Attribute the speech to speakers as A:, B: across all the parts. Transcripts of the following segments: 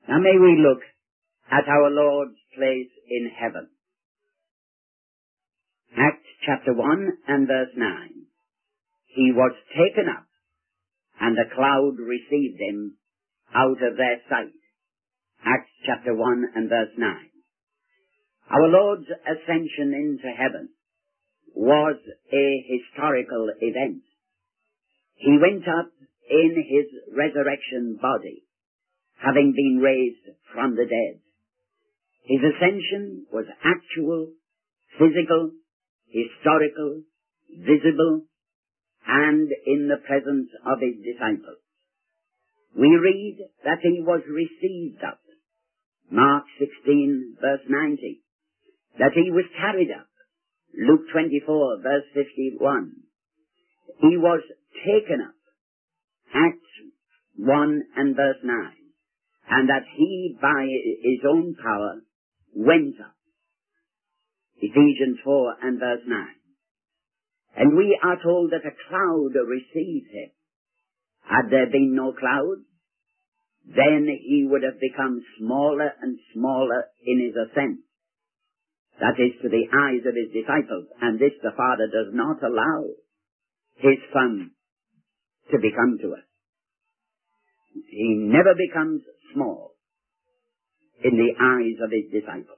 A: Now may we look at our Lord's place in heaven. Acts chapter 1 and verse 9. He was taken up, and a cloud received him out of their sight. Acts chapter 1 and verse 9. Our Lord's ascension into heaven was a historical event. He went up in his resurrection body, having been raised from the dead. His ascension was actual, physical, historical, visible, and in the presence of his disciples. We read that he was received up, Mark 16 verse 90, that he was carried up, Luke 24 verse 51. He was taken up, Acts 1 and verse 9, and that he by his own power went up, Ephesians 4 and verse 9. And we are told that a cloud received him. Had there been no cloud, then he would have become smaller and smaller in his ascent. That is, to the eyes of his disciples, and this the Father does not allow his Son to become to us. He never becomes small in the eyes of his disciples.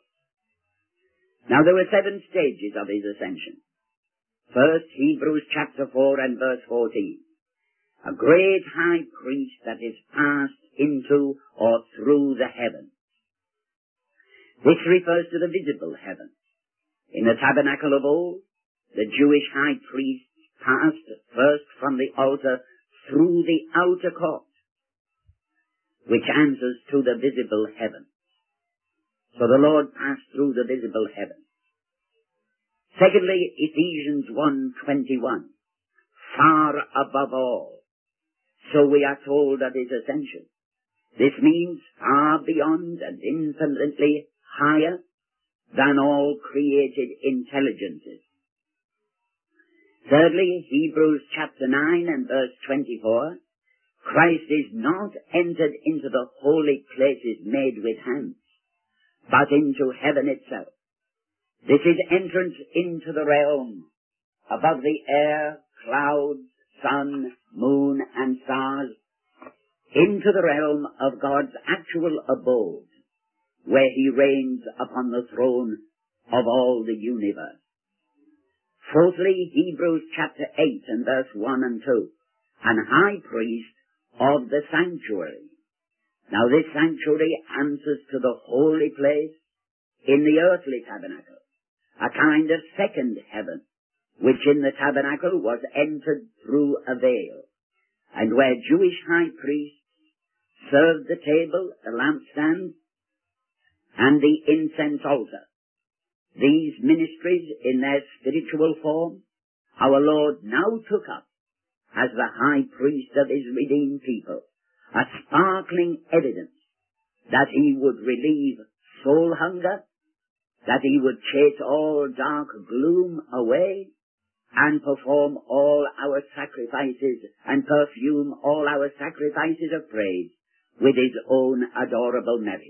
A: Now there were 7 stages of his ascension. First, Hebrews chapter 4 and verse 14. A great high priest that is passed into or through the heavens. This refers to the visible heaven. In the tabernacle of old, the Jewish high priest passed first from the altar through the outer court, which answers to the visible heaven. So the Lord passed through the visible heaven. Secondly, Ephesians 1:21, far above all. So we are told of his ascension. This means far beyond and infinitely higher than all created intelligences. Thirdly, Hebrews chapter 9 and verse 24, Christ is not entered into the holy places made with hands, but into heaven itself. This is entrance into the realm above the air, clouds, sun, moon, and stars, into the realm of God's actual abode, where he reigns upon the throne of all the universe. Fourthly, Hebrews chapter 8 and verse 1 and 2, an high priest of the sanctuary. Now this sanctuary answers to the holy place in the earthly tabernacle, a kind of second heaven, which in the tabernacle was entered through a veil, and where Jewish high priests served the table, the lampstand, and the incense altar. These ministries in their spiritual form, our Lord now took up as the high priest of his redeemed people, a sparkling evidence that he would relieve soul hunger, that he would chase all dark gloom away, and perform all our sacrifices and perfume all our sacrifices of praise with his own adorable merit.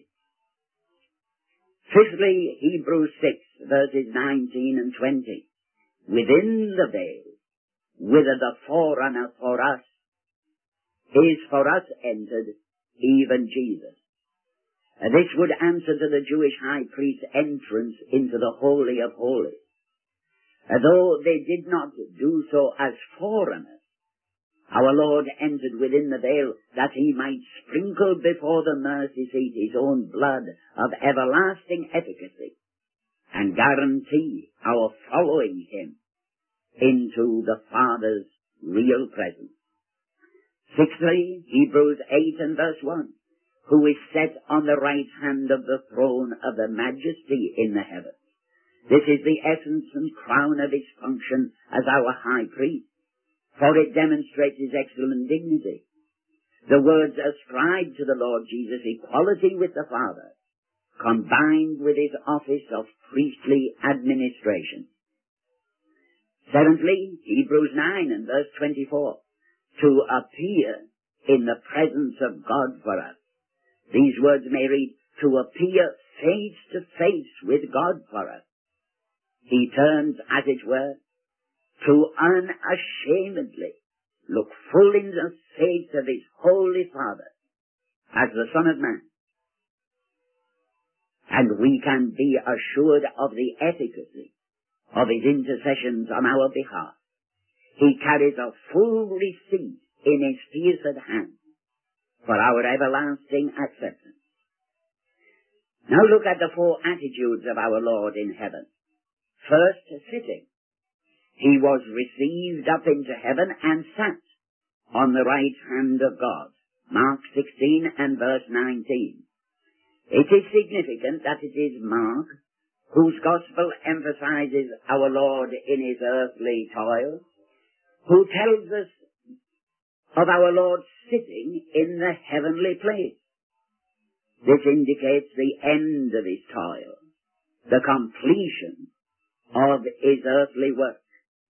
A: Fifthly, Hebrews 6, verses 19 and 20. Within the veil, whither the forerunner for us is for us entered, even Jesus. This would answer to the Jewish high priest's entrance into the Holy of Holies. Though they did not do so as foreigners, our Lord entered within the veil that he might sprinkle before the mercy seat his own blood of everlasting efficacy and guarantee our following him into the Father's real presence. Sixthly, Hebrews 8 and verse 1, who is set on the right hand of the throne of the majesty in the heavens. This is the essence and crown of his function as our high priest, for it demonstrates his excellent dignity. The words ascribed to the Lord Jesus equality with the Father, combined with his office of priestly administration. Seventhly, Hebrews 9 and verse 24, to appear in the presence of God for us. These These words may read, to appear face to face with God for us. He turns, as it were, to unashamedly look full in the face of his Holy Father as the Son of Man. And we can be assured of the efficacy of his intercessions on our behalf. He carries a full receipt in his pierced hand for our everlasting acceptance. Now look at the four attitudes of our Lord in heaven. First, sitting. He was received up into heaven and sat on the right hand of God. Mark 16 and verse 19. It is significant that it is Mark, whose gospel emphasizes our Lord in his earthly toil, who tells us of our Lord sitting in the heavenly place. This indicates the end of his toil, the completion of his earthly work.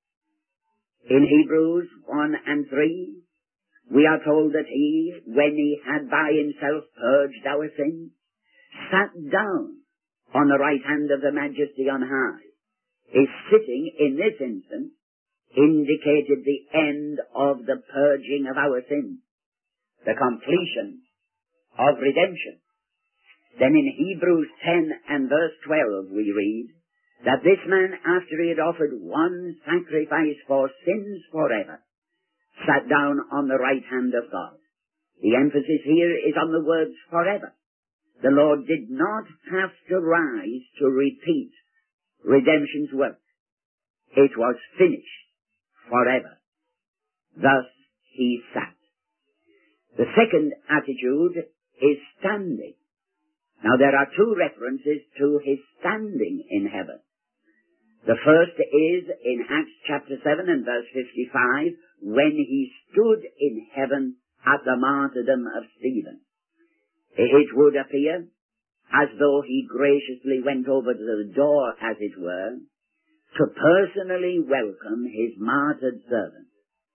A: In Hebrews 1 and 3, we are told that he, when he had by himself purged our sins, sat down on the right hand of the Majesty on high. His sitting in this instance indicated the end of the purging of our sins, the completion of redemption. Then in Hebrews 10 and verse 12 we read that this man, after he had offered one sacrifice for sins forever, sat down on the right hand of God. The emphasis here is on the words forever. The Lord did not have to rise to repeat redemption's work. It was finished forever. Thus he sat. The second attitude is standing. Now there are two references to his standing in heaven. The first is in Acts chapter 7 and verse 55, when he stood in heaven at the martyrdom of Stephen. It would appear as though he graciously went over to the door, as it were, to personally welcome his martyred servant.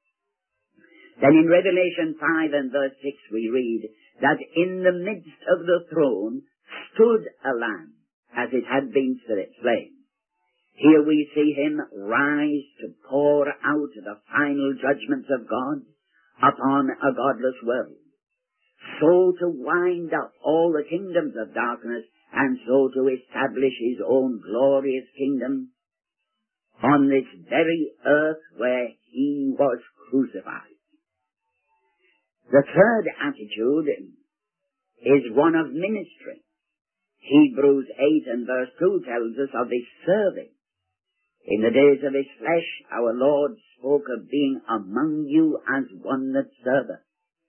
A: Then in Revelation 5 and verse 6 we read that in the midst of the throne stood a lamb, as it had been slain. Here we see him rise to pour out the final judgments of God upon a godless world, so to wind up all the kingdoms of darkness, and so to establish his own glorious kingdom on this very earth where he was crucified. The third attitude is one of ministry. Hebrews 8 and verse 2 tells us of his serving. In the days of his flesh, our Lord spoke of being among you as one that serveth.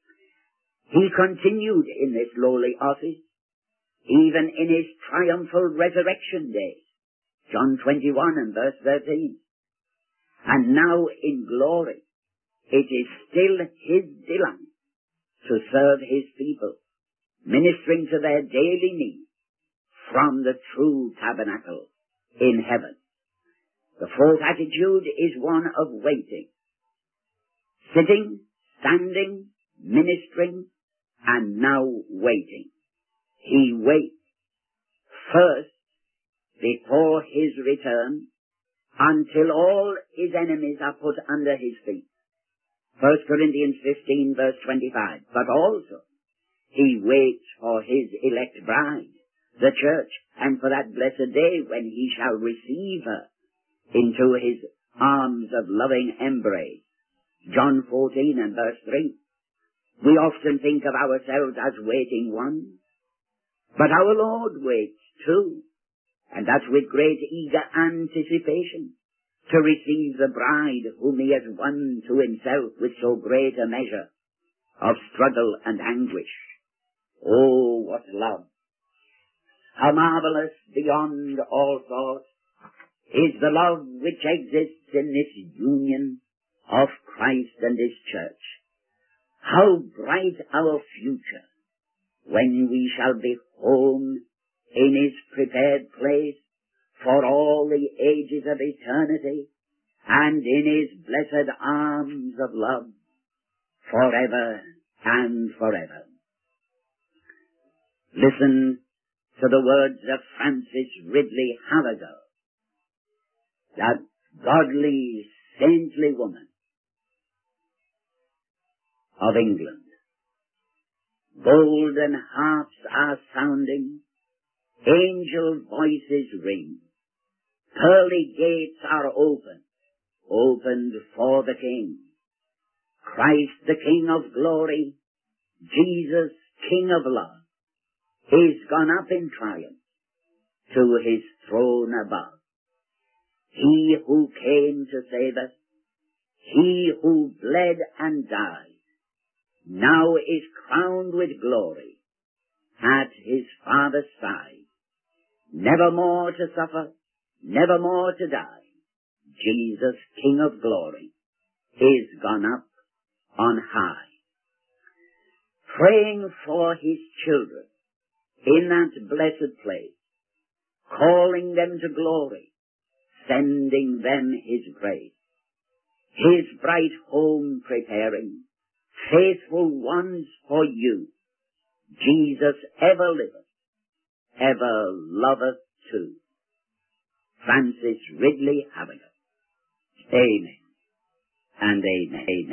A: He continued in this lowly office, even in his triumphal resurrection days. John 21 and verse 13. And now in glory, it is still his delight to serve his people, ministering to their daily needs from the true tabernacle in heaven. The fourth attitude is one of waiting. Sitting, standing, ministering, and now waiting. He waits first before his return until all his enemies are put under his feet. 1 Corinthians 15 verse 25. But also he waits for his elect bride, the church, and for that blessed day when he shall receive her into his arms of loving embrace. John 14 and verse 3. We often think of ourselves as waiting ones, but our Lord waits too, and that's with great eager anticipation to receive the bride whom he has won to himself with so great a measure of struggle and anguish. Oh, what love! How marvelous beyond all thought is the love which exists in this union of Christ and his church. How bright our future when we shall be home in his prepared place for all the ages of eternity, and in his blessed arms of love forever and forever. Listen to the words of Frances Ridley Havergal, that godly, saintly woman of England. Golden harps are sounding, angel voices ring, pearly gates are opened for the King. Christ the King of glory, Jesus King of love, is gone up in triumph to his throne above. He who came to save us, he who bled and died, now is crowned with glory at his Father's side, never more to suffer, never more to die. Jesus, King of glory, is gone up on high. Praying for his children in that blessed place, calling them to glory, sending them his grace, his bright home preparing, faithful ones for you. Jesus ever liveth, ever loveth too. Frances Ridley Havergal. Amen and amen.